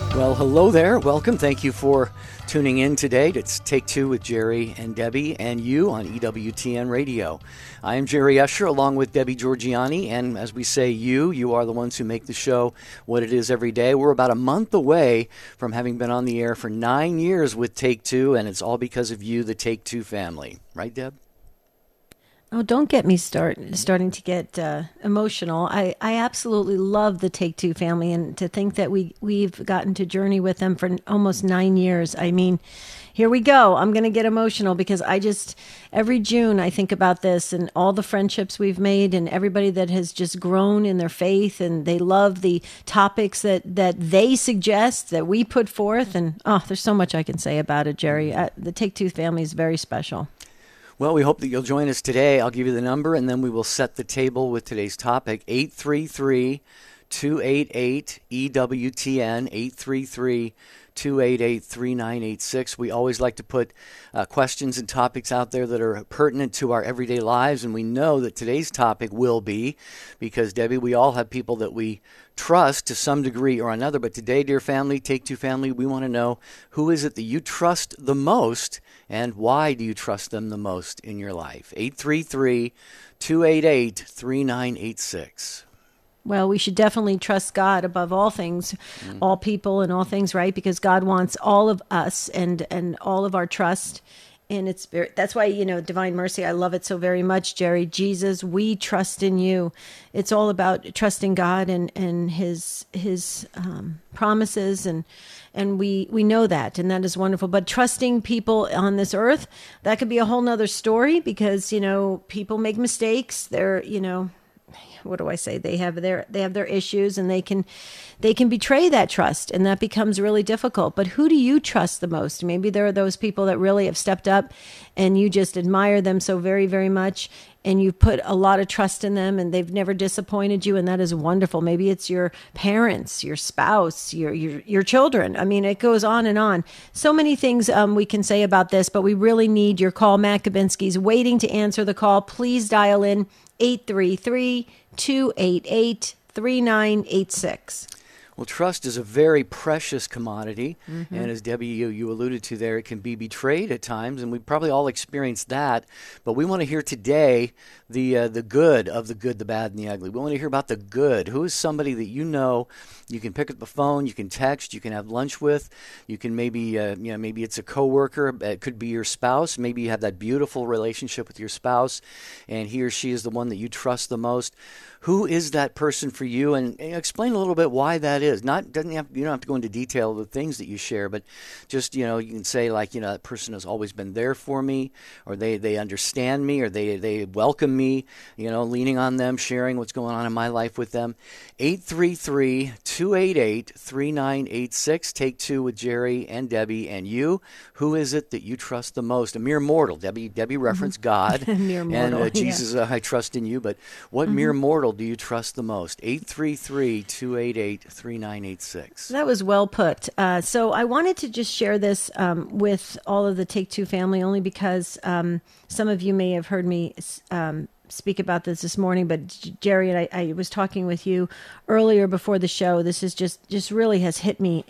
Well, hello there. Welcome. Thank you for tuning in today. It's Take Two with Jerry and Debbie and you on EWTN Radio. I am Jerry Usher along with Debbie Georgiani, and as we say you are the ones who make the show what it is every day. We're about a month away from having been on the air for 9 years with Take Two, and it's all because of you, the Take Two family. Right, Deb? Oh, don't get me starting to get emotional. I absolutely love the Take Two family, and to think that we've gotten to journey with them for almost 9 years. I mean, here we go. I'm going to get emotional because every June I think about this and all the friendships we've made and everybody that has just grown in their faith, and they love the topics that they suggest, that we put forth. And there's so much I can say about it, Jerry. The Take Two family is very special. Well, we hope that you'll join us today. I'll give you the number, and then we will set the table with today's topic, 833-288-EWTN, 833-288-3986. We always like to put questions and topics out there that are pertinent to our everyday lives, and we know that today's topic will be, because, Debbie, we all have people that we trust to some degree or another. But today, dear family, Take Two family, we want to know, who is it that you trust the most, and why do you trust them the most in your life? 833-288-3986. Well, we should definitely trust God above all things, all people and all things, right? Because God wants all of us and all of our trust in its spirit. That's why, Divine Mercy, I love it so very much, Jerry. Jesus, we trust in you. It's all about trusting God and his promises, and we know that, and that is wonderful. But trusting people on this earth, that could be a whole nother story, because, people make mistakes. They're, what do I say? They have their issues, and they can betray that trust, and that becomes really difficult. But who do you trust the most? Maybe there are those people that really have stepped up, and you just admire them so very, very much, and you put a lot of trust in them, and they've never disappointed you, and that is wonderful. Maybe it's your parents, your spouse, your children. I mean, it goes on and on. So many things we can say about this, but we really need your call. Matt Kabinski's waiting to answer the call. Please dial in 833-288-3986. Well, trust is a very precious commodity, and as Debbie, you alluded to there, it can be betrayed at times, and we probably all experienced that. But we want to hear today the good of the good, the bad, and the ugly. We want to hear about the good. Who is somebody that you can pick up the phone, you can text, you can have lunch with, you can maybe maybe it's a coworker, it could be your spouse. Maybe you have that beautiful relationship with your spouse, and he or she is the one that you trust the most. Who is that person for you? And explain a little bit why that is. You don't have to go into detail of the things that you share, but just, you can say, like, that person has always been there for me, or they understand me, or they welcome me, leaning on them, sharing what's going on in my life with them. 833-288-3986. Take Two with Jerry and Debbie and you. Who is it that you trust the most? A mere mortal. Debbie referenced God. Mere mortal, and Jesus, I trust in you. But what mere mortal do you trust the most? 833-288-3986. That was well put. So I wanted to just share this with all of the Take Two family, only because some of you may have heard me speak about this morning. But Jerry, and I was talking with you earlier before the show. This is just really has hit me.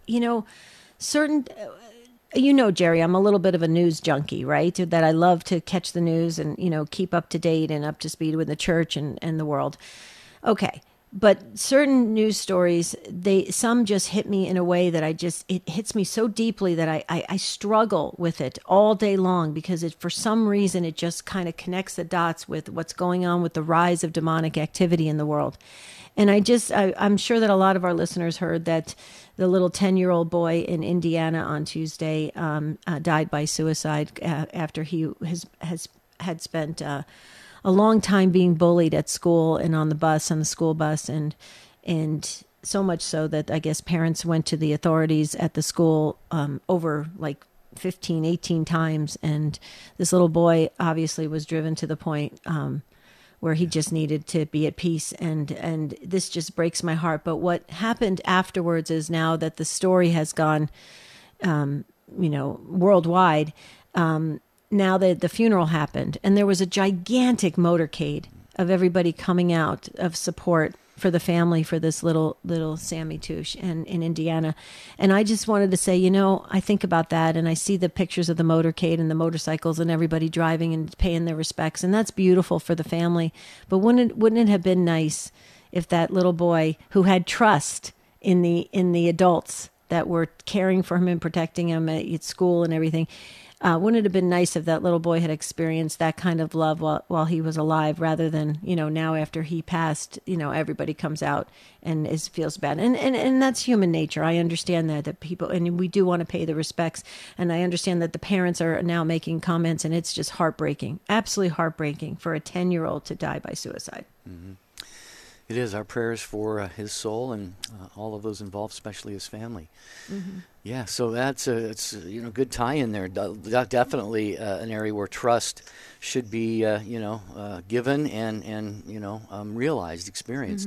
Jerry, I'm a little bit of a news junkie, right? That I love to catch the news and, keep up to date and up to speed with the church and the world. Okay. But certain news stories, some just hit me in a way that it hits me so deeply that I struggle with it all day long, because for some reason, it just kind of connects the dots with what's going on with the rise of demonic activity in the world. And I'm sure that a lot of our listeners heard that the little 10-year-old boy in Indiana on Tuesday died by suicide after he had spent a long time being bullied at school and on the school bus, and so much so that I guess parents went to the authorities at the school over like 15, 18 times, and this little boy obviously was driven to the point where he just needed to be at peace, and this just breaks my heart. But what happened afterwards is, now that the story has gone, worldwide, now that the funeral happened, and there was a gigantic motorcade of everybody coming out of support for the family, for this little Sammy Touche and in Indiana. And I just wanted to say, I think about that and I see the pictures of the motorcade and the motorcycles and everybody driving and paying their respects. And that's beautiful for the family. But wouldn't it have been nice if that little boy who had trust in the adults that were caring for him and protecting him at school and everything, wouldn't it have been nice if that little boy had experienced that kind of love while he was alive, rather than, now after he passed, everybody comes out and feels bad. And that's human nature. I understand that people, and we do want to pay the respects. And I understand that the parents are now making comments, and it's just heartbreaking, absolutely heartbreaking for a 10-year-old to die by suicide. Mm-hmm. It is. Our prayers for his soul and all of those involved, especially his family. Mm-hmm. Yeah, so that's it's good tie in there. Definitely an area where trust should be given and realized, experienced.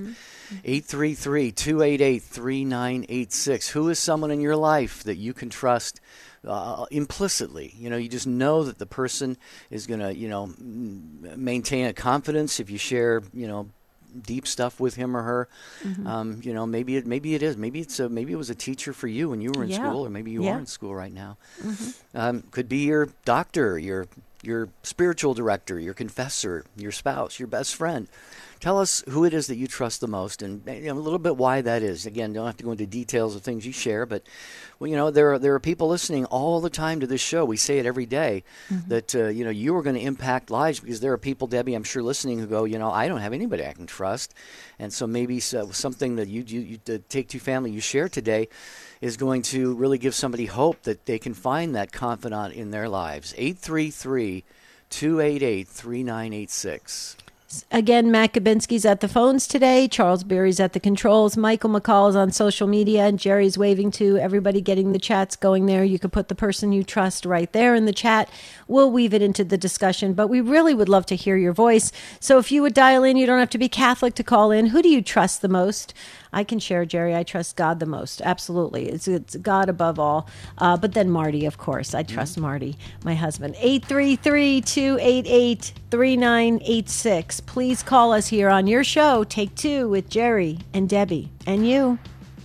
833-288-3986. Who is someone in your life that you can trust implicitly? You just know that the person is going to maintain a confidence if you share deep stuff with him or her. Mm-hmm. Maybe it is. Maybe it was a teacher for you when you were in school, or maybe you are in school right now. Mm-hmm. Could be your doctor, your spiritual director, your confessor, your spouse, your best friend. Tell us who it is that you trust the most, and a little bit why that is. Again, don't have to go into details of things you share, but there are people listening all the time to this show. We say it every day, mm-hmm. that you are going to impact lives, because there are people, Debbie, I'm sure, listening who go, I don't have anybody I can trust, and so maybe something that you the Take Two family you share today is going to really give somebody hope that they can find that confidant in their lives. 833-288-3986. Again, Matt Kabinski's at the phones today. Charles Berry's at the controls. Michael McCall is on social media, and Jerry's waving to everybody getting the chats going there. You can put the person you trust right there in the chat. We'll weave it into the discussion, but we really would love to hear your voice. So if you would dial in, you don't have to be Catholic to call in. Who do you trust the most? I can share, Jerry. I trust God the most. Absolutely. It's God above all. But then Marty, of course. I trust Marty, my husband. 833-288-3986. Please call us here on your show, Take Two, with Jerry and Debbie and you.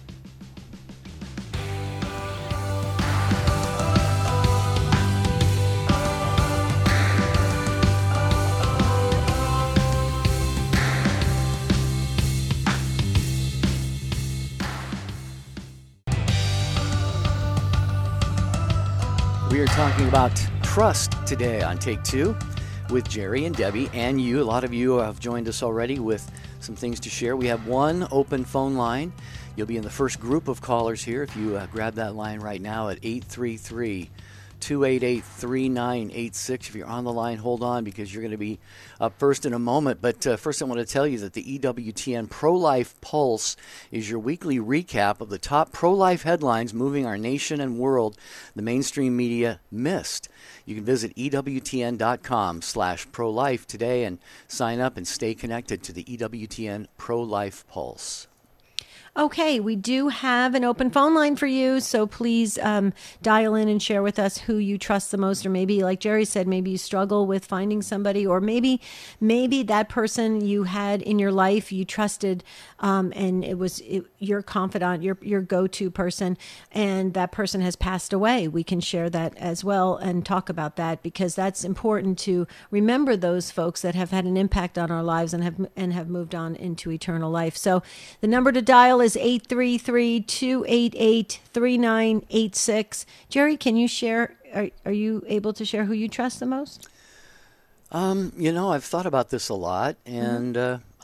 We are talking about trust today on Take Two with Jerry and Debbie and you. A lot of you have joined us already with some things to share. We have one open phone line. You'll be in the first group of callers here if you grab that line right now at 833-288-3986. If you're on the line, hold on, because you're going to be up first in a moment. But first I want to tell you that the EWTN Pro-Life Pulse is your weekly recap of the top pro-life headlines moving our nation and world the mainstream media missed. You can visit EWTN.com/pro-life today and sign up and stay connected to the EWTN Pro-Life Pulse. Okay, we do have an open phone line for you, so please dial in and share with us who you trust the most, or maybe, like Jerry said, maybe you struggle with finding somebody, or maybe that person you had in your life you trusted, and it was your confidant, your go-to person, and that person has passed away. We can share that as well and talk about that, because that's important to remember those folks that have had an impact on our lives and have moved on into eternal life. So the number to dial is 833-288-3986. Jerry, can you share, are you able to share who you trust the most? I've thought about this a lot, and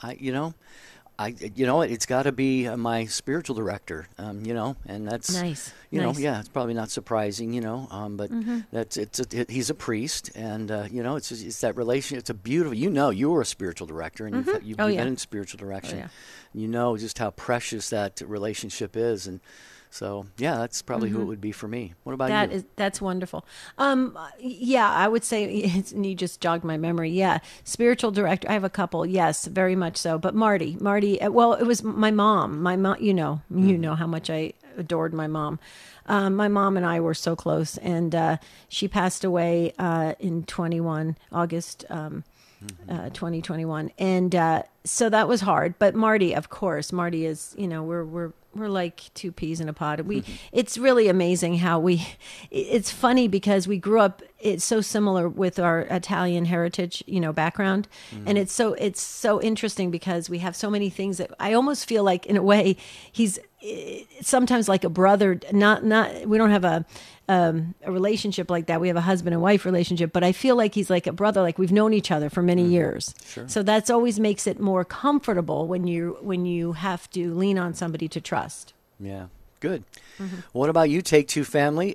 it's got to be my spiritual director, and that's nice. Yeah, it's probably not surprising, but he's a priest, and it's that relation. It's a beautiful. You were a spiritual director, and you've been in spiritual direction. Oh, yeah. You know just how precious that relationship is, and so yeah, that's probably who it would be for me. What about you? That's wonderful. Yeah, I would say you just jogged my memory. Yeah, spiritual director. I have a couple. Yes, very much so. But Marty. Well, it was my mom. My mom. You know how much I adored my mom. My mom and I were so close, and she passed away in August 2021, and so that was hard. But Marty, of course, Marty is, we're like two peas in a pod. It's really amazing how it's funny because we grew up, it's so similar with our Italian heritage, background. And it's so interesting because we have so many things that I almost feel like in a way he's sometimes like a brother, not, we don't have a relationship like that. We have a husband and wife relationship, but I feel like he's like a brother, like we've known each other for many years. Sure. So that's always makes it more comfortable when you have to lean on somebody to trust. Yeah. Good. What about you, Take Two family?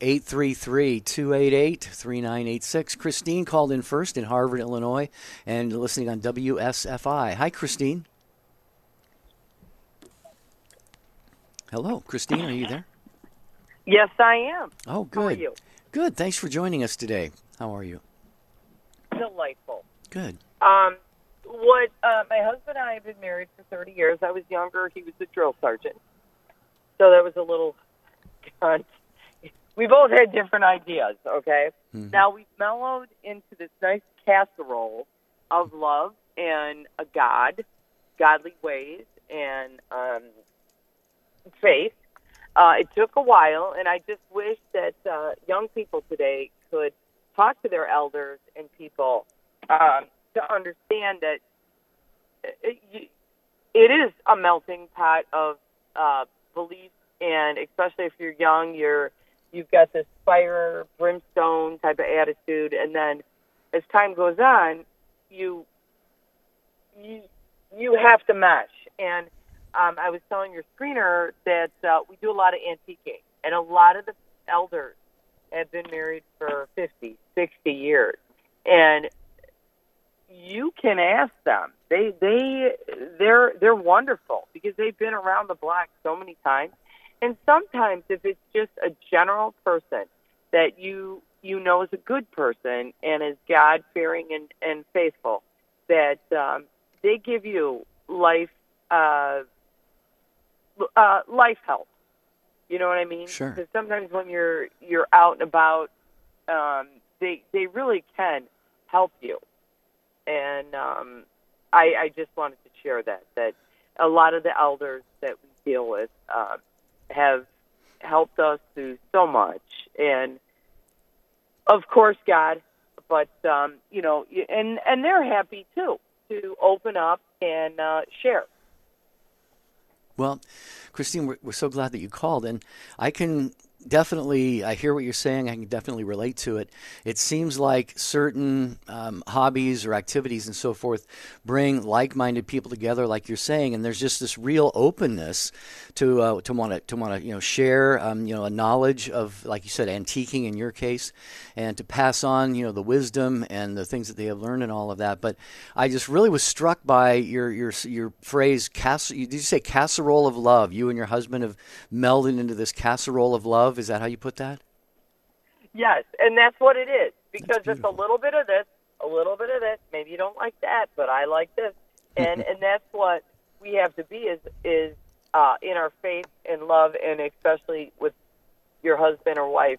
833-288-3986. Christine called in first in Harvard, Illinois, and listening on WSFI. Hi, Christine. Hello, Christine. Are you there? Yes, I am. Oh, good. How are you? Good. Thanks for joining us today. How are you? Delightful. Good. My husband and I have been married for 30 years. I was younger. He was a drill sergeant. So that was a little, we both had different ideas, okay? Mm-hmm. Now we've mellowed into this nice casserole of love and a God, godly ways, and faith. It took a while, and I just wish that young people today could talk to their elders and people to understand that it is a melting pot of beliefs, and especially if you're young, you've got this fire, brimstone type of attitude, and then as time goes on, you have to mesh. And I was telling your screener that we do a lot of antiquing, and a lot of the elders have been married for 50, 60 years. And you can ask them. They're wonderful because they've been around the block so many times. And sometimes if it's just a general person that you know is a good person and is God-fearing and faithful, that they give you life help. You know what I mean? Sure. Because sometimes when you're out and about, they really can help you. And I just wanted to share that a lot of the elders that we deal with have helped us through so much. And of course, God, but and they're happy too to open up and share. Well, Christine, we're so glad that you called, and I hear what you're saying. I can definitely relate to it. It seems like certain hobbies or activities and so forth bring like-minded people together, like you're saying, and there's just this real openness to want to share a knowledge of, like you said, antiquing in your case, and to pass on the wisdom and the things that they have learned and all of that. But I just really was struck by your phrase. Did you say casserole of love? You and your husband have melded into this casserole of love. Is that how you put that? Yes, and that's what it is, because it's a little bit of this, a little bit of this. Maybe you don't like that, but I like this, and that's what we have to be is in our faith and love, and especially with your husband or wife,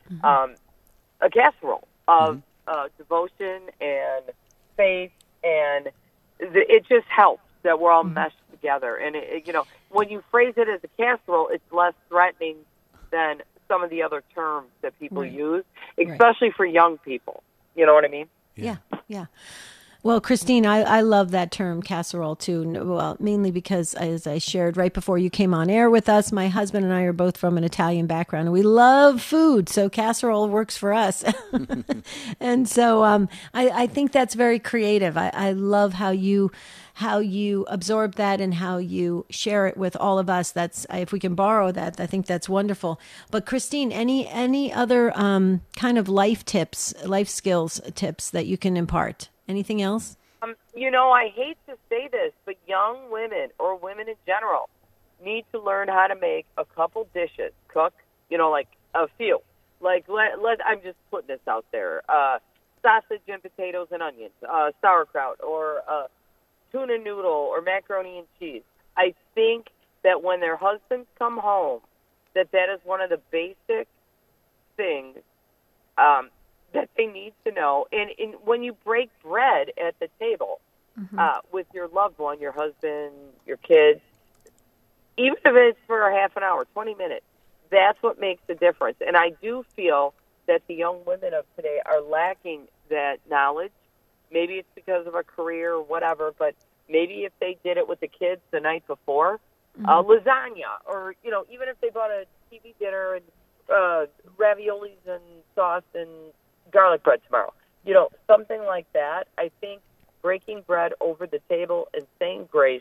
a casserole of devotion and faith, and it just helps that we're all meshed together. And when you phrase it as a casserole, it's less threatening than some of the other terms that people use, especially for young people. You know what I mean? Yeah. Well, Christine, I love that term casserole too. Well, mainly because, as I shared right before you came on air with us, my husband and I are both from an Italian background, and we love food, so casserole works for us. And so I think that's very creative. I love how you absorb that and how you share it with all of us. That's, if we can borrow that, I think that's wonderful. But Christine, any other kind of life skills tips that you can impart? Anything else? I hate to say this, but young women or women in general need to learn how to make a couple dishes, cook, like a few. Like, I'm just putting this out there. Sausage and potatoes and onions, sauerkraut, or tuna noodle, or macaroni and cheese. I think that when their husbands come home, that is one of the basic things that they need to know. And when you break bread at the table, with your loved one, your husband, your kids, even if it's for a half an hour, 20 minutes, that's what makes the difference. And I do feel that the young women of today are lacking that knowledge. Maybe it's because of a career or whatever, but maybe if they did it with the kids the night before, lasagna, or, even if they bought a TV dinner and raviolis and sauce and garlic bread tomorrow, something like that. I think breaking bread over the table and saying grace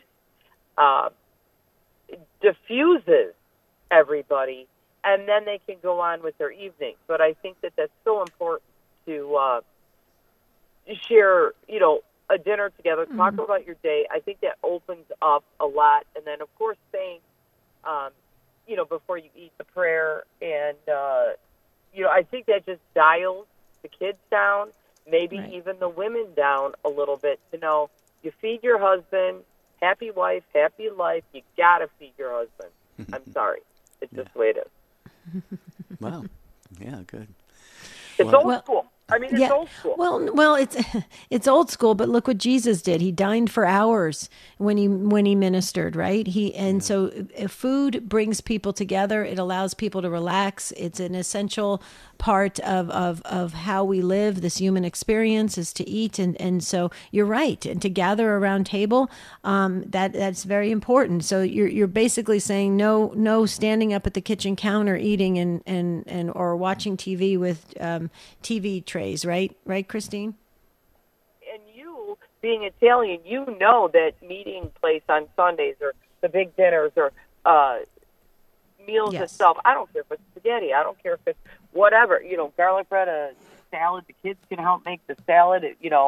diffuses everybody, and then they can go on with their evening. But I think that that's so important to share, a dinner together, talk about your day. I think that opens up a lot. And then, of course, saying, before you eat, the prayer. And, I think that just dials the kids down, maybe even the women down a little bit, to know you feed your husband, happy wife, happy life. You got to feed your husband. I'm sorry. It's just the way it is. Wow. Yeah, good. It's old school. I mean, it's old school. Well, it's old school, but look what Jesus did. He dined for hours when he ministered, right? So if food brings people together. It allows people to relax. It's an essential part of how we live. This human experience is to eat, and so you're right. And to gather around table, that's very important. So you're basically saying no standing up at the kitchen counter eating and or watching TV with TV trays, right, Christine? And you, being Italian, that meeting place on Sundays or the big dinners or meals itself, I don't care if it's spaghetti, I don't care if it's whatever, garlic bread, a salad, the kids can help make the salad,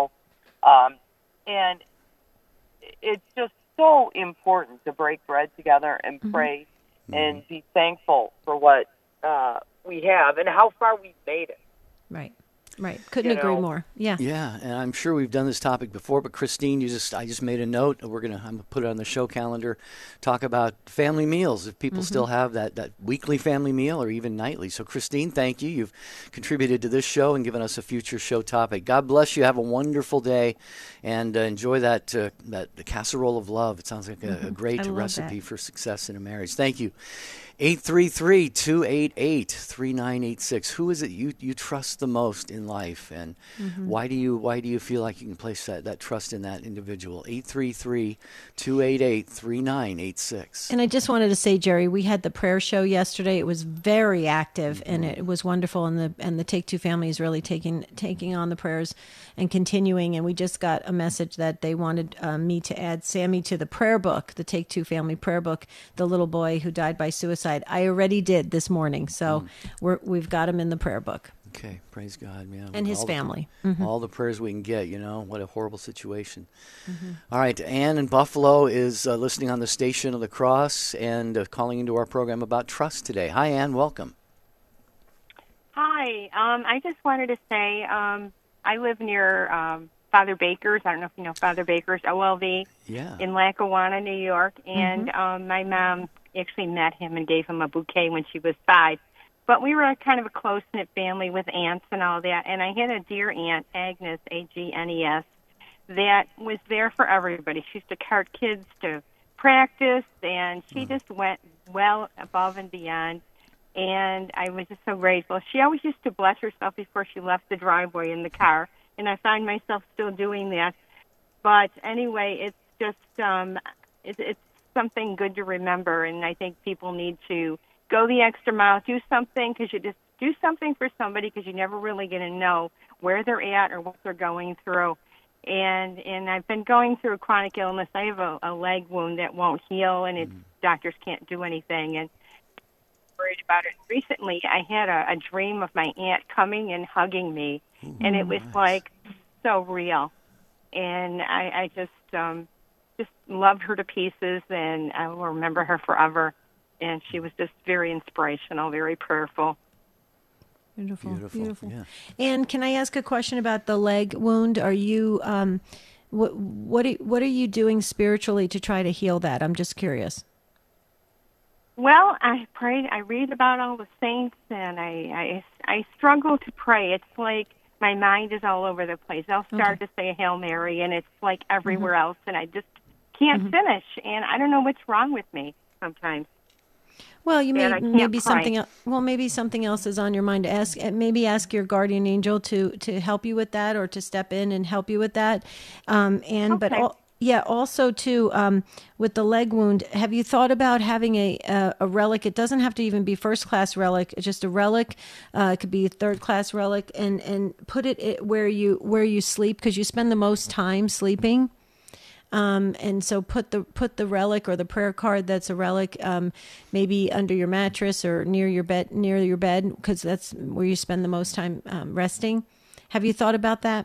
and it's just so important to break bread together and pray and be thankful for what we have and how far we've made it. Right. Couldn't agree more. Yeah. Yeah, and I'm sure we've done this topic before, but Christine, I just made a note. I'm gonna put it on the show calendar. Talk about family meals if people still have that weekly family meal or even nightly. So Christine, thank you. You've contributed to this show and given us a future show topic. God bless you. Have a wonderful day, and enjoy that the casserole of love. It sounds like a great recipe for success in a marriage. Thank you. 833-288-3986. Who is it you trust the most in life, and why do you feel like you can place that trust in that individual? 833-288-3986. And I just wanted to say, Jerry, we had the prayer show yesterday. It was very active and it was wonderful. And the Take Two family is really taking on the prayers and continuing. And we just got a message that they wanted me to add Sammy to the prayer book, the Take Two family prayer book, the little boy who died by suicide. I already did this morning, so we've got him in the prayer book. Okay, praise God, man. And his family. All the prayers we can get, what a horrible situation. All right, Ann in Buffalo is listening on the Station of the Cross and calling into our program about trust today. Hi, Ann, welcome. Hi, I just wanted to say I live near Father Baker's. I don't know if you know Father Baker's, OLV, in Lackawanna, New York, and my mom actually met him and gave him a bouquet when she was 5. But we were kind of a close-knit family with aunts and all that. And I had a dear aunt, Agnes, Agnes, that was there for everybody. She used to cart kids to practice, and she just went well above and beyond. And I was just so grateful. She always used to bless herself before she left the driveway in the car, and I find myself still doing that. But anyway, it's just it's something good to remember, and I think people need to go the extra mile, do something, because you just do something for somebody, because you're never really going to know where they're at or what they're going through. And I've been going through a chronic illness. I have a leg wound that won't heal, and doctors can't do anything, and I'm worried about it. Recently, I had a dream of my aunt coming and hugging me, and it was like so real. And I just loved her to pieces, and I will remember her forever. And she was just very inspirational, very prayerful. Beautiful. Yeah. And can I ask a question about the leg wound? Are you what are you doing spiritually to try to heal that? I'm just curious. Well, I prayed. I read about all the saints, and I struggle to pray. It's like my mind is all over the place. I'll start to say a Hail Mary, and it's like everywhere else, and I just can't finish. And I don't know what's wrong with me sometimes. Well, maybe something else. Well, maybe something else is on your mind. Maybe ask your guardian angel to help you with that, or to step in and help you with that. Also too, with the leg wound, have you thought about having a relic? It doesn't have to even be first class relic. It's just a relic. It could be a third class relic, and put it where you sleep, because you spend the most time sleeping. And so put the relic or the prayer card that's a relic, maybe under your mattress or near your bed, because that's where you spend the most time resting. Have you thought about that?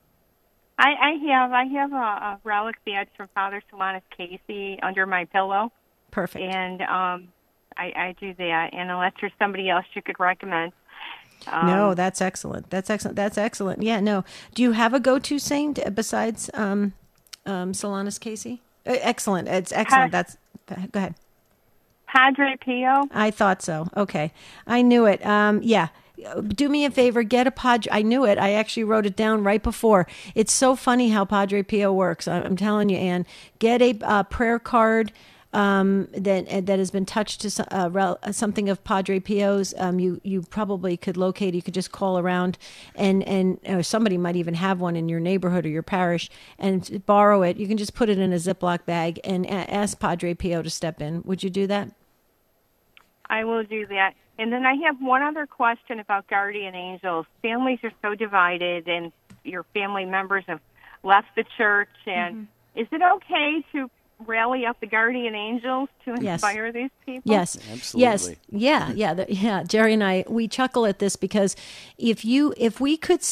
I have a relic badge from Father Solanus Casey under my pillow. Perfect. And I do that. And unless there's somebody else you could recommend. No, that's excellent. That's excellent. Yeah, no. Do you have a go-to saint besides Solanus Casey? Excellent. It's excellent. Go ahead. Padre Pio. I thought so. Okay. I knew it. Yeah. Do me a favor, get a Padre. I knew it. I actually wrote it down right before. It's so funny how Padre Pio works. I'm telling you, Ann. Get a prayer card that has been touched to something of Padre Pio's. You probably could locate. You could just call around, and or somebody might even have one in your neighborhood or your parish, and borrow it. You can just put it in a Ziploc bag and ask Padre Pio to step in. Would you do that? I will do that. And then I have one other question about guardian angels. Families are so divided, and your family members have left the church. And is it okay to rally up the guardian angels to inspire these people? Yes, absolutely. Yes, yeah. Jerry and I, we chuckle at this, because if we could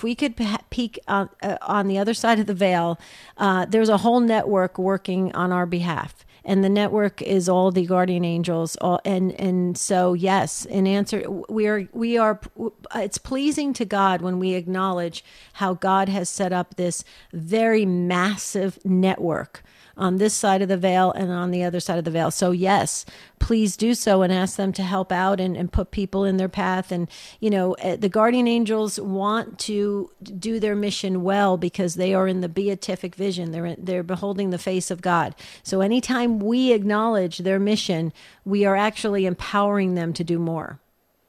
peek on the other side of the veil, there's a whole network working on our behalf. And the network is all the guardian angels, and so yes. In answer, we are. It's pleasing to God when we acknowledge how God has set up this very massive network on this side of the veil and on the other side of the veil. So yes, please do so and ask them to help out and put people in their path. And, the guardian angels want to do their mission well, because they are in the beatific vision. They're beholding the face of God. So anytime we acknowledge their mission, we are actually empowering them to do more.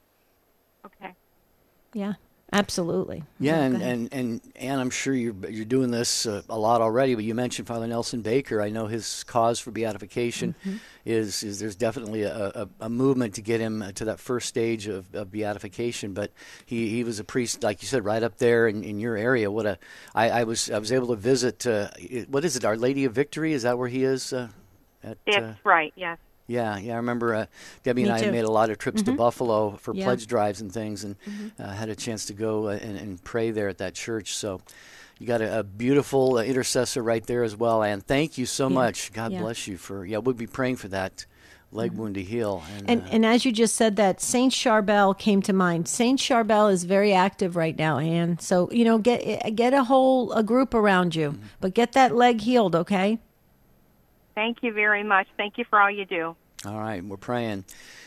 Okay. Yeah. Absolutely. Yeah, and I'm sure you're doing this a lot already, but you mentioned Father Nelson Baker. I know his cause for beatification is there's definitely a movement to get him to that first stage of beatification, but he was a priest, like you said, right up there in your area. I was able to visit, what is it, Our Lady of Victory? Is that where he is? That's right, yes. Yeah. I remember Debbie and I had made a lot of trips to Buffalo for pledge drives and things, and had a chance to go and pray there at that church. So you got a beautiful intercessor right there as well. And thank you so much. God bless you we'll be praying for that leg wound to heal. And as you just said that, Saint Charbel came to mind. Saint Charbel is very active right now, Anne. So, get a group around you, but get that leg healed, okay? Thank you very much. Thank you for all you do. All right, we're praying.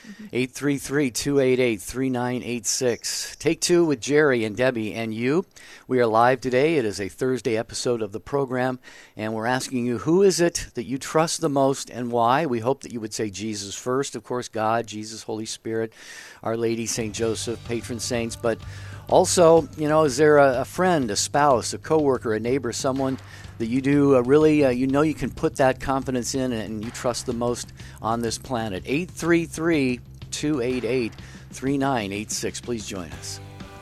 833-288-3986. Take two with Jerry and Debbie and you. We are live today. It is a Thursday episode of the program, and we're asking you, who is it that you trust the most and why? We hope that you would say Jesus first, of course, God, Jesus, Holy Spirit, Our Lady, St. Joseph, patron saints, but also, is there a friend, a spouse, a coworker, a neighbor, someone that you do really, you can put that confidence in and you trust the most on this planet? 833-288-3986. Please join us.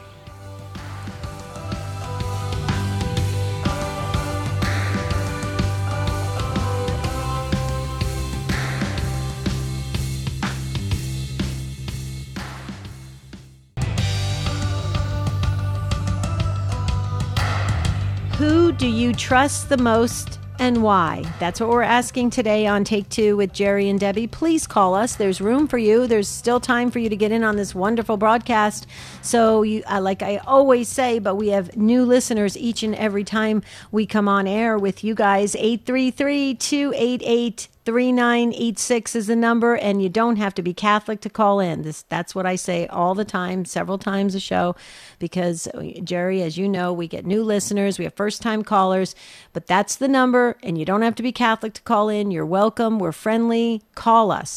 Who do you trust the most and why? That's what we're asking today on Take Two with Jerry and Debbie. Please call us. There's room for you. There's still time for you to get in on this wonderful broadcast. So, like I always say, but we have new listeners each and every time we come on air with you guys. 833-288 888-3986 is the number, and you don't have to be Catholic to call in. That's what I say all the time, several times a show, because, Jerry, as you know, we get new listeners, we have first-time callers, but that's the number, and you don't have to be Catholic to call in. You're welcome. We're friendly. Call us,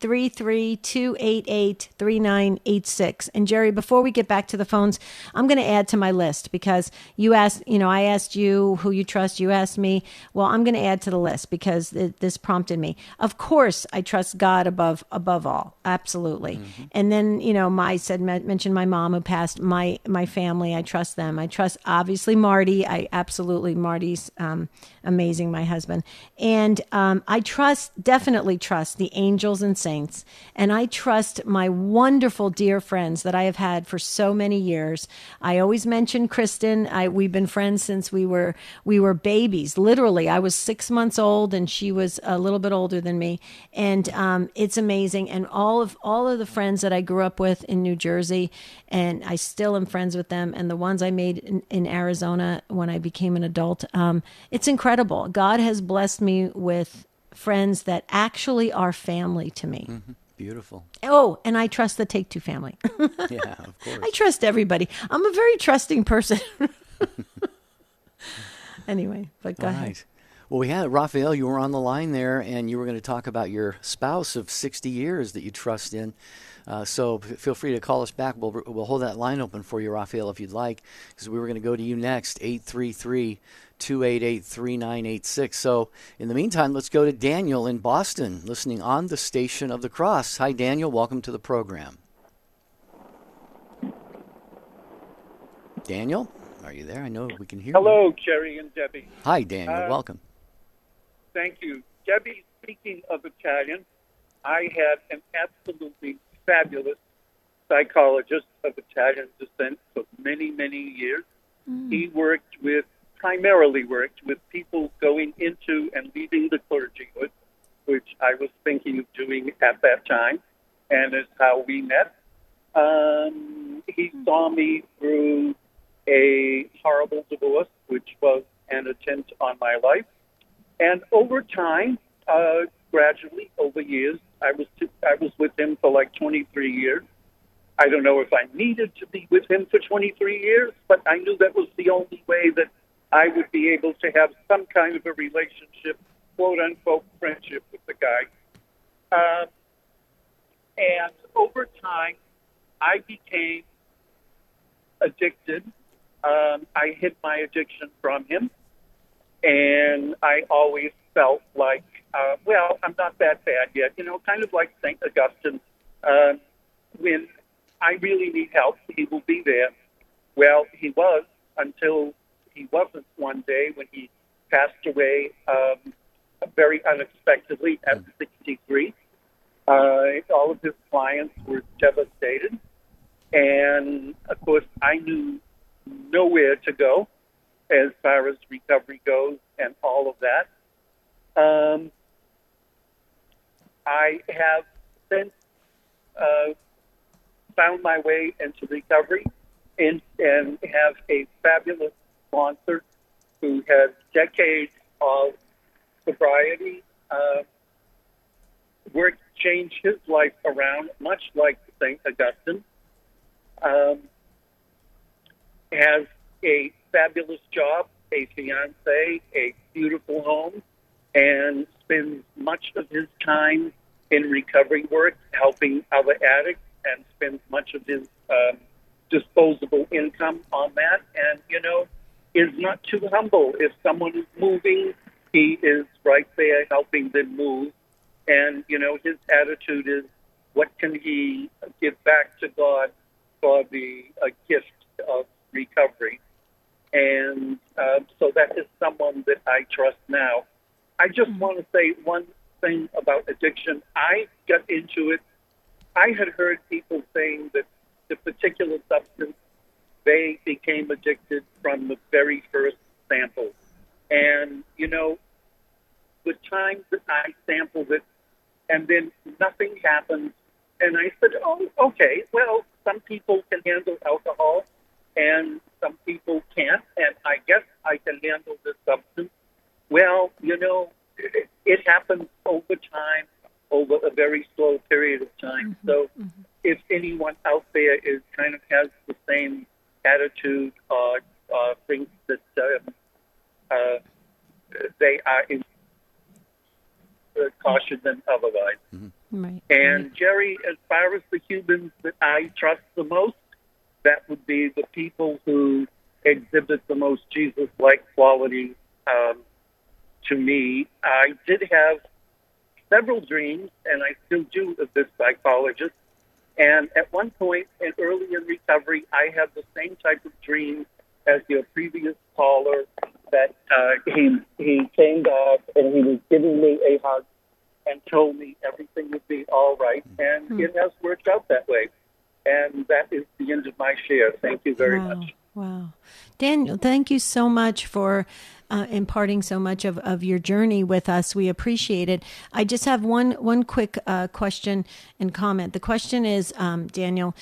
833-288-3986. And, Jerry, before we get back to the phones, I'm going to add to my list, because you asked, I asked you who you trust, you asked me. Well, I'm going to add to the list because this prompted me. Of course, I trust God above all. Absolutely. Mm-hmm. And then, mentioned my mom who passed, my family. I trust them. I trust, obviously, Marty. Marty's amazing, my husband. And I definitely trust the angels and saints. And I trust my wonderful, dear friends that I have had for so many years. I always mention Kristen. We've been friends since we were babies. Literally, I was 6 months old and she was a little bit older than me. And it's amazing. And all of the friends that I grew up with in New Jersey, and I still am friends with them, and the ones I made in Arizona when I became an adult, it's incredible. God has blessed me with friends that actually are family to me. Mm-hmm. Beautiful. Oh, and I trust the Take Two family. Yeah, of course. I trust everybody. I'm a very trusting person. Anyway, but go ahead. Well, we had Raphael, you were on the line there, and you were going to talk about your spouse of 60 years that you trust in. So feel free to call us back. We'll hold that line open for you, Raphael, if you'd like, because we were going to go to you next, 833-288-3986. So in the meantime, let's go to Daniel in Boston, listening on the Station of the Cross. Hi, Daniel. Welcome to the program. Daniel, are you there? I know we can hear you. Hello, Jerry and Debbie. Hi, Daniel. Welcome. Thank you. Debbie, speaking of Italian, I had an absolutely fabulous psychologist of Italian descent for many, many years. Mm. He primarily worked with people going into and leaving the clergyhood, which I was thinking of doing at that time, and is how we met. He saw me through a horrible divorce, which was an attempt on my life. And over time, gradually, over years, I was with him for like 23 years. I don't know if I needed to be with him for 23 years, but I knew that was the only way that I would be able to have some kind of a relationship, quote-unquote friendship with the guy. And over time, I became addicted. I hid my addiction from him, and I always felt like, I'm not that bad yet. Kind of like St. Augustine. When I really need help, he will be there. Well, he was until he wasn't one day when he passed away very unexpectedly at 63. All of his clients were devastated. And, of course, I knew nowhere to go as far as recovery goes and all of that. I have since found my way into recovery and have a fabulous sponsor who has decades of sobriety, changed his life around, much like St. Augustine. Has a fabulous job, a fiancé, a beautiful home, and spends much of his time in recovery work helping other addicts, and spends much of his disposable income on that, and, is not too humble. If someone is moving, he is right there helping them move. And, his attitude is, what can he give back to God for the gift of recovery? And so that is someone that I trust now. I just want to say one thing about addiction. I got into it. I had heard people saying that the particular substance, they became addicted from the very first sample. And, the times that I sampled it, and then nothing happened, and I said, oh, okay, well, some people can handle alcohol, and some people can't, and I guess I can handle this substance. Well, it happens over anyone out there is kind of has the same attitude or thinks that they are in caution than otherwise. Mm-hmm. Right. And Jerry, as far as the humans that I trust the most, that would be the people who exhibit the most Jesus-like qualities to me. I did have several dreams, and I still do as this psychologist. And at one point, and early in recovery, I had the same type of dream as your previous caller, that he came back and he was giving me a hug and told me everything would be all right. And it has worked out that way. And that is the end of my share. Thank you very much. Wow. Daniel, thank you so much for imparting so much of your journey with us. We appreciate it. I just have one quick question and comment. The question is, Daniel,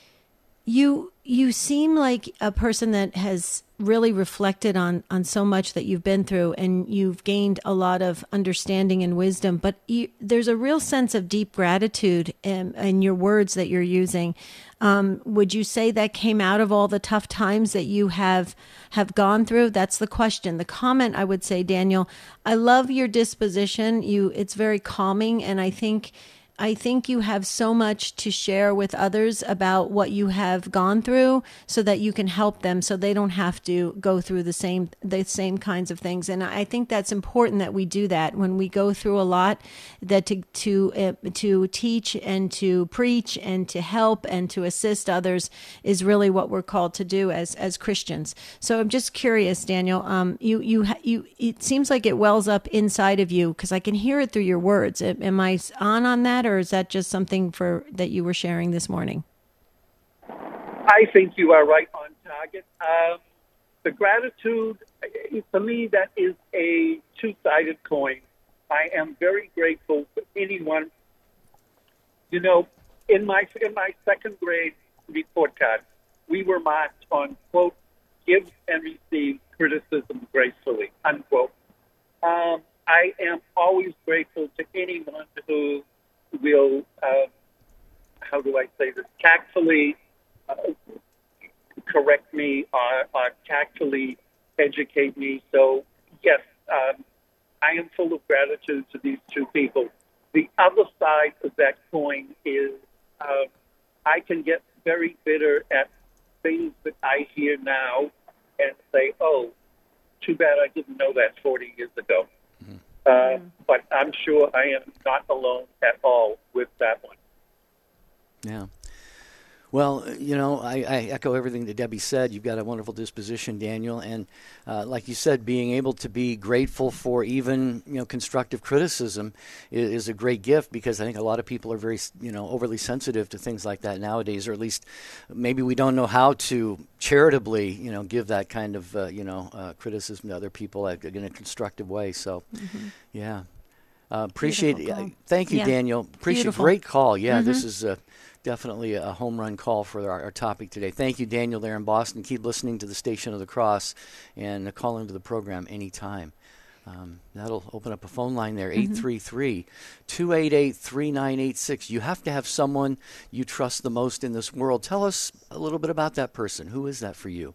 you seem like a person that has really reflected on so much that you've been through, and you've gained a lot of understanding and wisdom, but there's a real sense of deep gratitude in your words that you're using. Would you say that came out of all the tough times that you have gone through? That's the question. The comment, I would say, Daniel, I love your disposition. It's very calming, and I think you have so much to share with others about what you have gone through, so that you can help them, so they don't have to go through the same kinds of things. And I think that's important that we do that when we go through a lot. That to teach and to preach and to help and to assist others is really what we're called to do as Christians. So I'm just curious, Daniel. You it seems like it wells up inside of you, because I can hear it through your words. Am I on that? Or is that just something that you were sharing this morning? I think you are right on target. The gratitude, for me, that is a two-sided coin. I am very grateful for anyone. You know, in my second grade report card, we were marked on, quote, give and receive criticism gracefully, unquote. I am always grateful to anyone who will, how do I say this, tactfully correct me or tactfully educate me. So, yes, I am full of gratitude to these two people. The other side of that coin is I can get very bitter at things that I hear now and say, oh, too bad I didn't know that 40 years ago. But I'm sure I am not alone at all with that one. Yeah. Well, you know, I echo everything that Debbie said. You've got a wonderful disposition, Daniel, and like you said, being able to be grateful for even, you know, constructive criticism is a great gift, because I think a lot of people are very, you know, overly sensitive to things like that nowadays, or at least maybe we don't know how to charitably, you know, give that kind of, criticism to other people in a constructive way. So, yeah. Appreciate it. Thank you, Daniel. Appreciate it. Great call. Yeah, this is definitely a home run call for our topic today. Thank you, Daniel, there in Boston. Keep listening to the Station of the Cross and call into the program anytime. That'll open up a phone line there, 833-288-3986. You have to have someone you trust the most in this world. Tell us a little bit about that person. Who is that for you?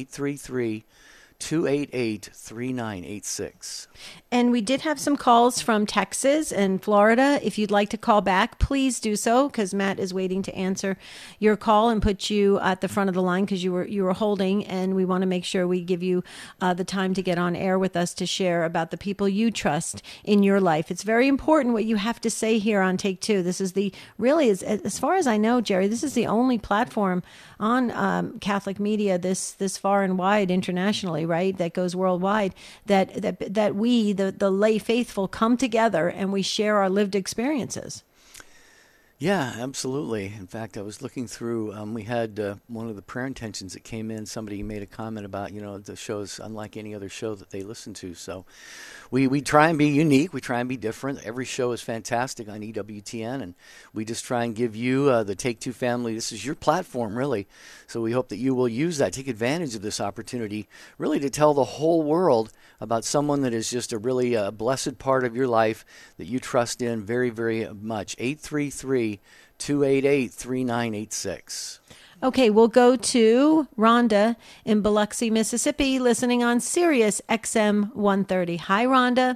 833-288-3986. And we did have some calls from Texas and Florida. If you'd like to call back, please do so, because Matt is waiting to answer your call and put you at the front of the line, because you were holding, and we want to make sure we give you the time to get on air with us to share about the people you trust in your life. It's very important what you have to say here on Take Two. This is as far as I know, Jerry, this is the only platform on Catholic media this far and wide internationally, right? That goes worldwide. That we, the lay faithful, come together and we share our lived experiences. Yeah, absolutely. In fact, I was looking through, we had one of the prayer intentions that came in. Somebody made a comment about, you know, the show's unlike any other show that they listen to. So we try and be unique. We try and be different. Every show is fantastic on EWTN, and we just try and give you, the Take Two family, this is your platform, really. So we hope that you will use that, take advantage of this opportunity, really to tell the whole world about someone that is just a really blessed part of your life that you trust in very, very much. 833 833-288-3986. Okay, we'll go to Rhonda in Biloxi, Mississippi, listening on Sirius XM 130. Hi, Rhonda.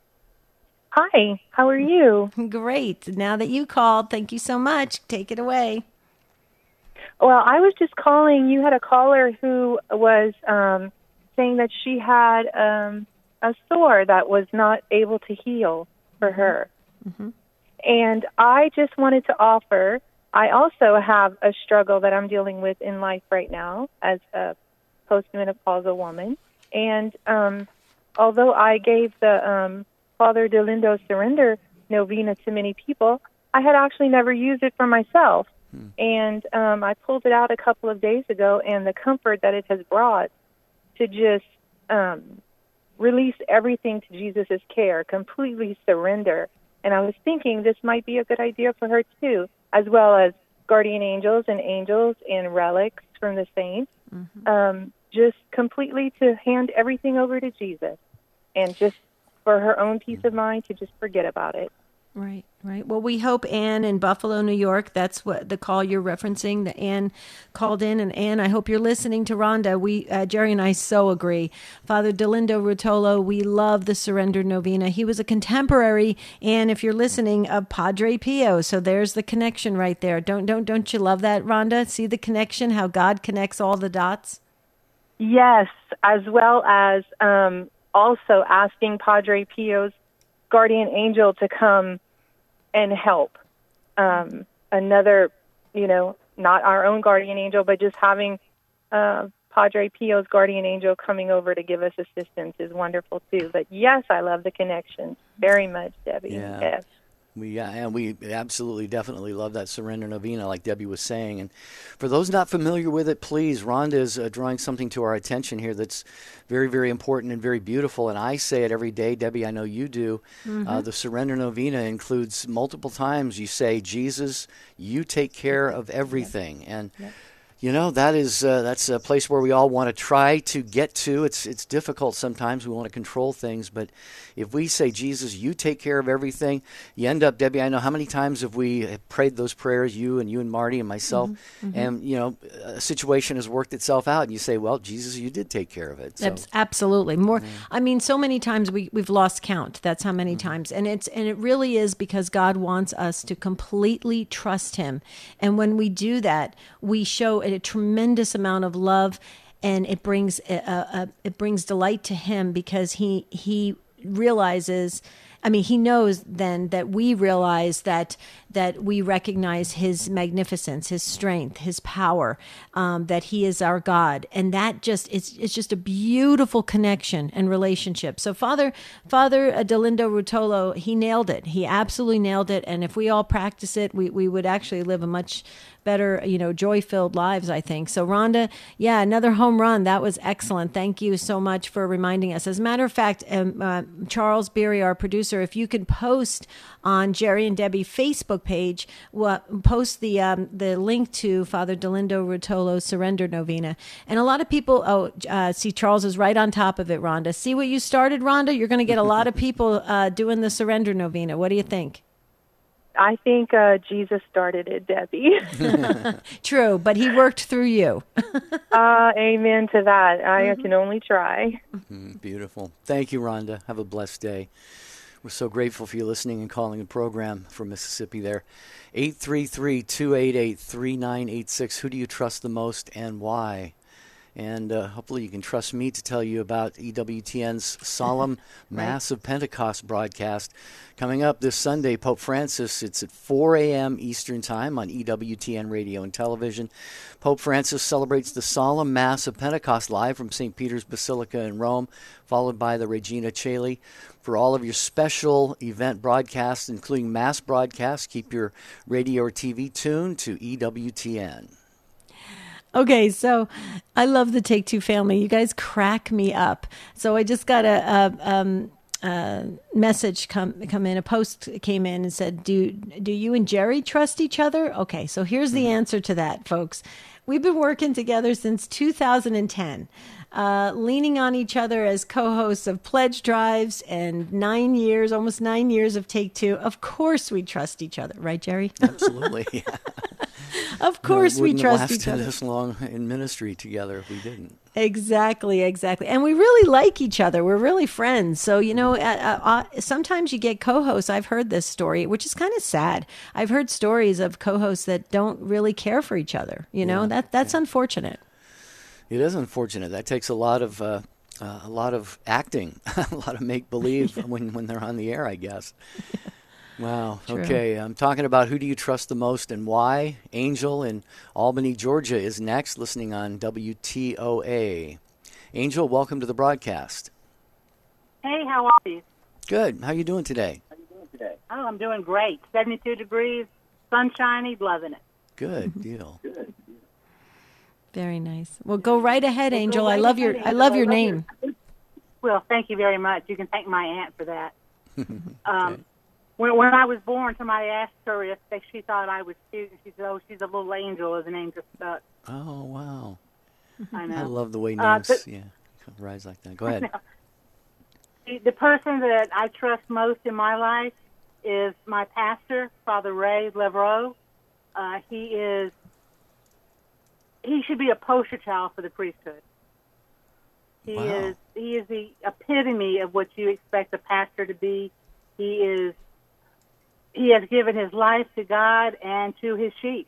Hi, how are you? Great. Now that you called, thank you so much. Take it away. Well, I was just calling. You had a caller who was saying that she had a sore that was not able to heal for her. Mm-hmm. And I just wanted to offer, I also have a struggle that I'm dealing with in life right now as a postmenopausal woman. And although I gave the Father Dolindo Surrender Novena to many people, I had actually never used it for myself. And I pulled it out a couple of days ago, and the comfort that it has brought to just release everything to Jesus' care, completely surrender. And I was thinking this might be a good idea for her too, as well as guardian angels and relics from the saints. Mm-hmm. Just completely to hand everything over to Jesus, and just for her own peace of mind to just forget about it. Right, right. Well, we hope Anne in Buffalo, New York, that's what the call you're referencing, that Anne called in. And Anne, I hope you're listening to Rhonda. Jerry and I so agree. Father Dolindo Ruotolo, we love the Surrender Novena. He was a contemporary, Anne, if you're listening, of Padre Pio. So there's the connection right there. Don't you love that, Rhonda? See the connection, how God connects all the dots? Yes, as well as also asking Padre Pio's guardian angel to come and help. Another, not our own guardian angel, but just having Padre Pio's guardian angel coming over to give us assistance is wonderful too. But yes, I love the connection very much, Debbie. Yeah. Yes. We absolutely, definitely love that Surrender Novena, like Debbie was saying. And for those not familiar with it, please, Rhonda is drawing something to our attention here that's very, very important and very beautiful. And I say it every day, Debbie, I know you do. Mm-hmm. The Surrender Novena includes multiple times you say, Jesus, you take care of everything. And that's a place where we all want to try to get to. It's difficult sometimes. We want to control things. But if we say, Jesus, you take care of everything, you end up, Debbie, I know how many times have we prayed those prayers, you and Marty and myself, and, a situation has worked itself out. And you say, well, Jesus, you did take care of it. So. Absolutely. More. I mean, so many times we've lost count. That's how many times. And it really is because God wants us to completely trust him. And when we do that, we show a tremendous amount of love, and it brings delight to him, because he realizes, he knows then that we realize that we recognize his magnificence, his strength, his power, that he is our God. And that it's just a beautiful connection and relationship. So Father Dolindo Ruotolo, he nailed it. He absolutely nailed it. And if we all practice it, we would actually live a much better, joy-filled lives, I think. So Rhonda, another home run. That was excellent. Thank you so much for reminding us. As a matter of fact, Charles Beery, our producer, if you could post on Jerry and Debbie Facebook page, post the link to Father Dolindo Ruotolo Surrender Novena. And a lot of people, see, Charles is right on top of it, Rhonda. See what you started, Rhonda? You're going to get a lot of people doing the Surrender Novena. What do you think? I think Jesus started it, Debbie. True, but he worked through you. Amen to that. I can only try. Beautiful. Thank you, Rhonda. Have a blessed day. We're so grateful for you listening and calling the program from Mississippi there. 833-288-3986. Who do you trust the most and why? And hopefully you can trust me to tell you about EWTN's Solemn Mass of Pentecost broadcast. Coming up this Sunday, Pope Francis, it's at 4 a.m. Eastern Time on EWTN Radio and Television. Pope Francis celebrates the Solemn Mass of Pentecost live from St. Peter's Basilica in Rome, followed by the Regina Coeli. For all of your special event broadcasts, including mass broadcasts, keep your radio or TV tuned to EWTN. Okay, so I love the Take Two family. You guys crack me up. So I just got a message come in. A post came in and said, "Do you and Jerry trust each other?" Okay, so here's the answer to that, folks. We've been working together since 2010. leaning on each other as co-hosts of Pledge Drives and 9 years, almost 9 years of Take Two. Of course we trust each other. Right, Jerry? Absolutely. Yeah. Of course we trust each other. other. This long in ministry together if we didn't. Exactly. And we really like each other. We're really friends. So, sometimes you get co-hosts. I've heard this story, which is kind of sad. I've heard stories of co-hosts that don't really care for each other. That's unfortunate. It is unfortunate. That takes a lot of acting, a lot of make-believe when they're on the air, I guess. Wow. True. Okay. I'm talking about who do you trust the most and why. Angel in Albany, Georgia is next, listening on WTOA. Angel, welcome to the broadcast. Hey, how are you? Good. How are you doing today? Oh, I'm doing great. 72 degrees, sunshiny, loving it. Good deal. Very nice. Well, go right ahead, Angel. I love your name. Well, thank you very much. You can thank my aunt for that. Okay. When I was born, somebody asked her if she thought I was cute, and she said, "Oh, she's a little angel," as the name just stuck. Oh, wow. I know. I love the way names rise like that. Go ahead. The person that I trust most in my life is my pastor, Father Ray Levroux. He should be a poster child for the priesthood. He is the epitome of what you expect a pastor to be. He has given his life to God and to his sheep.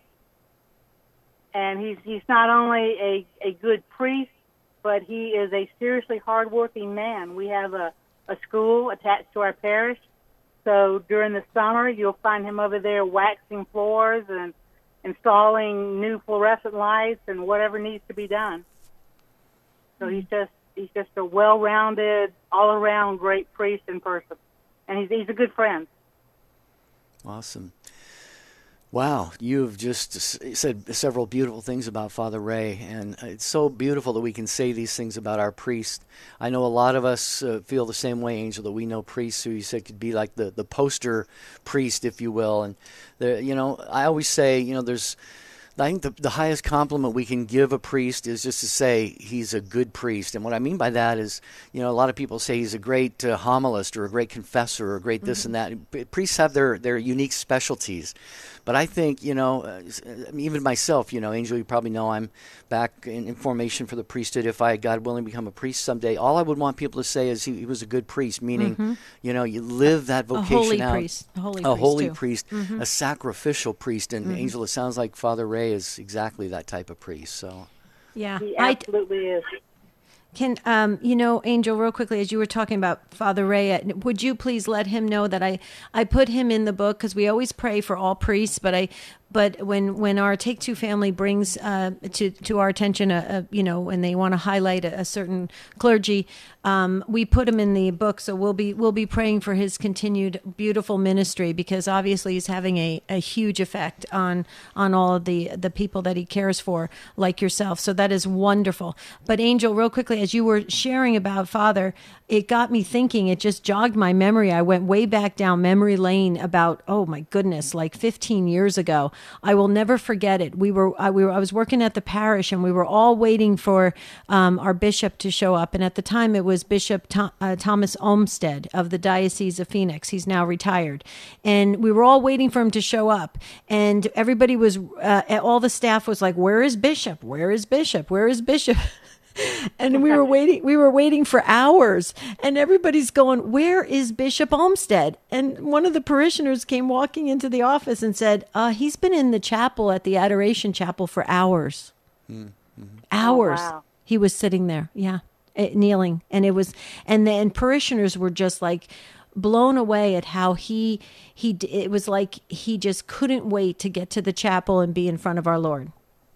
And he's not only a good priest, but he is a seriously hardworking man. We have a school attached to our parish. So during the summer, you'll find him over there waxing floors and installing new fluorescent lights and whatever needs to be done. So he's just a well-rounded, all-around great priest in person. And he's a good friend. Awesome. Wow, you've just said several beautiful things about Father Ray, and it's so beautiful that we can say these things about our priest. I know a lot of us feel the same way, Angel, that we know priests who you said could be like the poster priest, if you will. And I always say, I think the highest compliment we can give a priest is just to say he's a good priest. And what I mean by that is, a lot of people say he's a great homilist or a great confessor or a great this and that. Priests have their unique specialties. But I think, even myself, Angel, you probably know I'm back in formation for the priesthood. If I, God willing, become a priest someday, all I would want people to say is he was a good priest, meaning, you live that vocation out. A holy priest, a sacrificial priest. And Angel, it sounds like Father Ray is exactly that type of priest. So, yeah, he absolutely is. Can Angel, real quickly, as you were talking about Father Ray, would you please let him know that I put him in the book, because we always pray for all priests, but when our Take Two family brings to our attention when they want to highlight a certain clergy, we put him in the book. So we'll be praying for his continued beautiful ministry, because obviously he's having a huge effect on all of the people that he cares for, like yourself. So that is wonderful. But Angel, real quickly, as you were sharing about Father, it got me thinking. It just jogged my memory. I went way back down memory lane about, oh my goodness, like 15 years ago. I will never forget it. I was working at the parish, and we were all waiting for our bishop to show up. And at the time, it was Bishop Thomas Olmsted of the Diocese of Phoenix. He's now retired, and we were all waiting for him to show up. And everybody was, all the staff was like, "Where is Bishop? Where is Bishop? Where is Bishop?" And we were waiting for hours, and everybody's going, "Where is Bishop Olmsted?" And one of the parishioners came walking into the office and said, he's been in the chapel at the Adoration Chapel for hours. Mm-hmm. Hours. Oh, wow. He was sitting there, kneeling. And then parishioners were just like blown away at how it was like he just couldn't wait to get to the chapel and be in front of our Lord.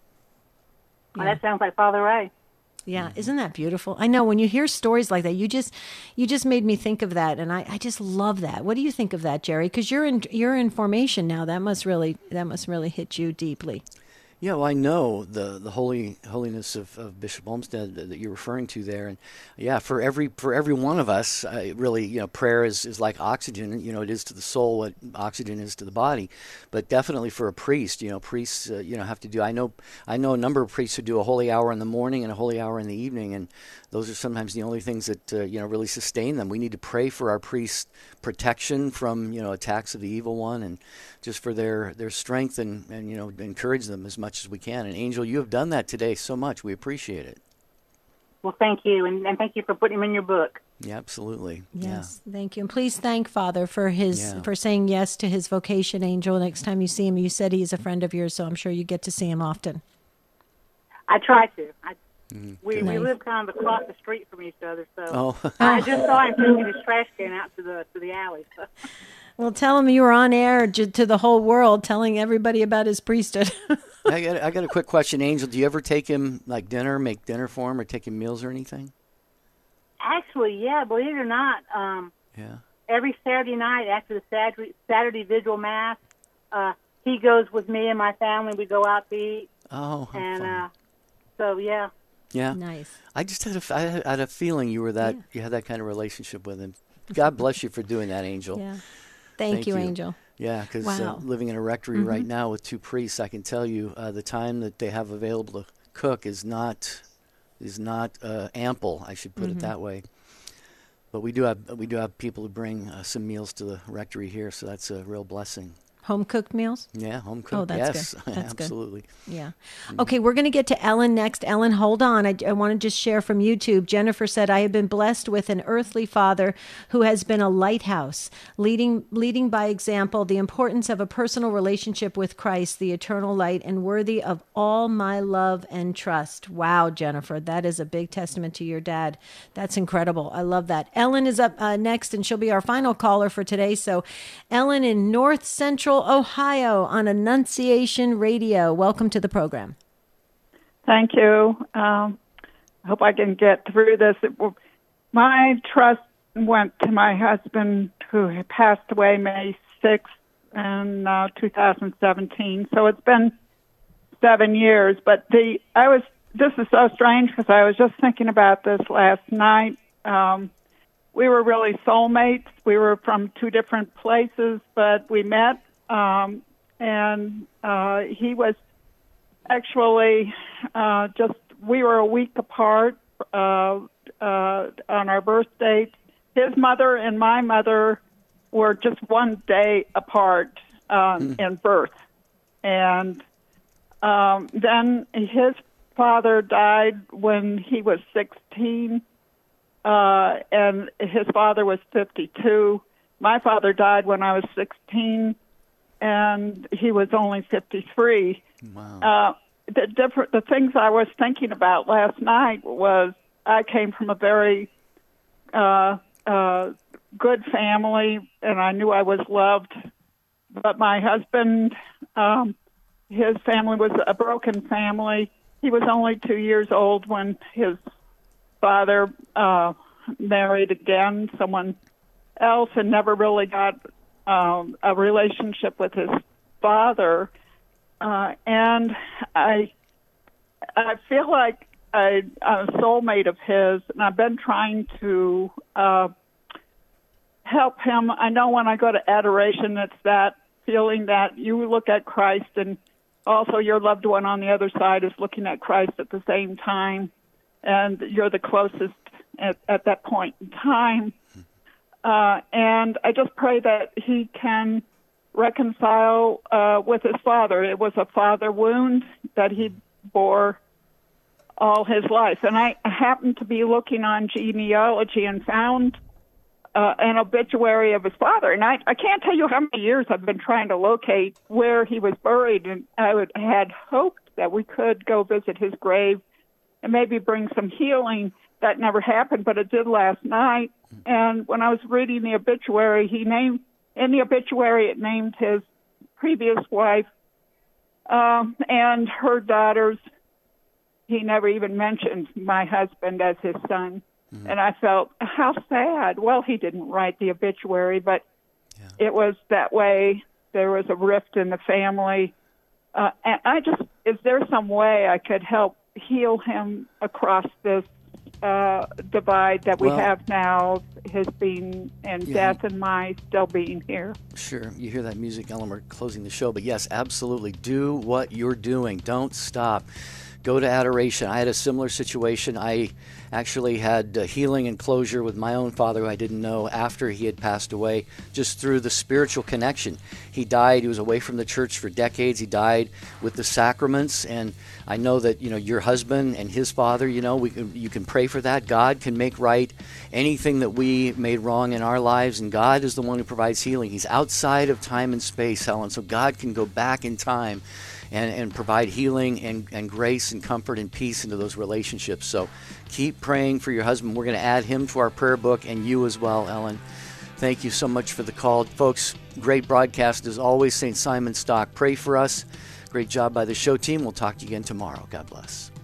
Well, that sounds like Father Ray. Yeah, isn't that beautiful? I know, when you hear stories like that, you just made me think of that, and I just love that. What do you think of that, Jerry? Because you're in formation now. That must really hit you deeply. Yeah, well, I know the holiness of Bishop Olmsted that you're referring to there, and yeah, for every one of us, really, prayer is like oxygen. It is to the soul what oxygen is to the body, but definitely for a priest, priests, have to do. I know a number of priests who do a holy hour in the morning and a holy hour in the evening, and those are sometimes the only things that really sustain them. We need to pray for our priests' protection from attacks of the evil one, and just for their strength and encourage them as much as we can. And Angel, you have done that today so much. We appreciate it. Well, thank you, and thank you for putting him in your book. Yeah, absolutely. Yes, thank you. And please thank Father for for saying yes to his vocation, Angel. Next time you see him, you said he's a friend of yours, so I'm sure you get to see him often. I try to. We live kind of across the street from each other, so Oh. I just saw him taking his trash can out to the alley. So. Well, tell him you were on air to the whole world, telling everybody about his priesthood. I got a quick question, Angel. Do you ever take him make dinner for him, or take him meals or anything? Actually, yeah. Believe it or not, every Saturday night after the Saturday Vigil Mass, he goes with me and my family. We go out to eat. Oh, and so yeah. Yeah, nice. I just had a feeling you were that you had that kind of relationship with him. God bless you for doing that, Angel. Yeah. Thank you, Angel. Yeah, because living in a rectory right now with two priests, I can tell you the time that they have available to cook is not ample. I should put it that way. But we do have people who bring some meals to the rectory here, so that's a real blessing. Home cooked meals? Yeah, home cooked. Oh, that's yes, good. That's absolutely. Good. Yeah. Okay, we're going to get to Ellen next. Ellen, hold on. I want to just share from YouTube. Jennifer said, I have been blessed with an earthly father who has been a lighthouse, leading by example the importance of a personal relationship with Christ, the eternal light, and worthy of all my love and trust. Wow, Jennifer, that is a big testament to your dad. That's incredible. I love that. Ellen is up next, and she'll be our final caller for today. So Ellen in North Central Ohio on Annunciation Radio. Welcome to the program. Thank you. I hope I can get through this. My trust went to my husband, who passed away May 6th in 2017. So it's been 7 years. But this is so strange because I was just thinking about this last night. We were really soulmates. We were from two different places, but we met. And he was actually we were a week apart on our birth dates. His mother and my mother were just one day apart in birth. And then his father died when he was 16, and his father was 52. My father died when I was 16. And he was only 53. Wow. The things I was thinking about last night was I came from a very good family, and I knew I was loved. But my husband, his family was a broken family. He was only 2 years old when his father married again, someone else, and never really got a relationship with his father, and I feel like I'm a soulmate of his, and I've been trying to help him. I know when I go to adoration, it's that feeling that you look at Christ, and also your loved one on the other side is looking at Christ at the same time, and you're the closest at that point in time. And I just pray that he can reconcile with his father. It was a father wound that he bore all his life. And I happened to be looking on genealogy and found an obituary of his father. And I can't tell you how many years I've been trying to locate where he was buried. And I had hoped that we could go visit his grave and maybe bring some healing. That never happened, but it did last night. And when I was reading the obituary, it named his previous wife and her daughters. He never even mentioned my husband as his son. Mm-hmm. And I felt, how sad. Well, he didn't write the obituary, but it was that way. There was a rift in the family. And I just is there some way I could help heal him across this divide that we have now, his being in death and my still being here? Sure. You hear that music, Ellen? We're closing the show. But yes, absolutely. Do what you're doing. Don't stop. Go to adoration. I had a similar situation. I actually had healing and closure with my own father, who I didn't know after he had passed away, just through the spiritual connection. He died. He was away from the church for decades. He died with the sacraments. And I know that, your husband and his father, you can pray for that. God can make right anything that we made wrong in our lives. And God is the one who provides healing. He's outside of time and space, Helen. So God can go back in time and provide healing and grace and comfort and peace into those relationships. So keep praying for your husband. We're going to add him to our prayer book, and you as well, Ellen. Thank you so much for the call. Folks, great broadcast as always. St. Simon Stock, pray for us. Great job by the show team. We'll talk to you again tomorrow. God bless.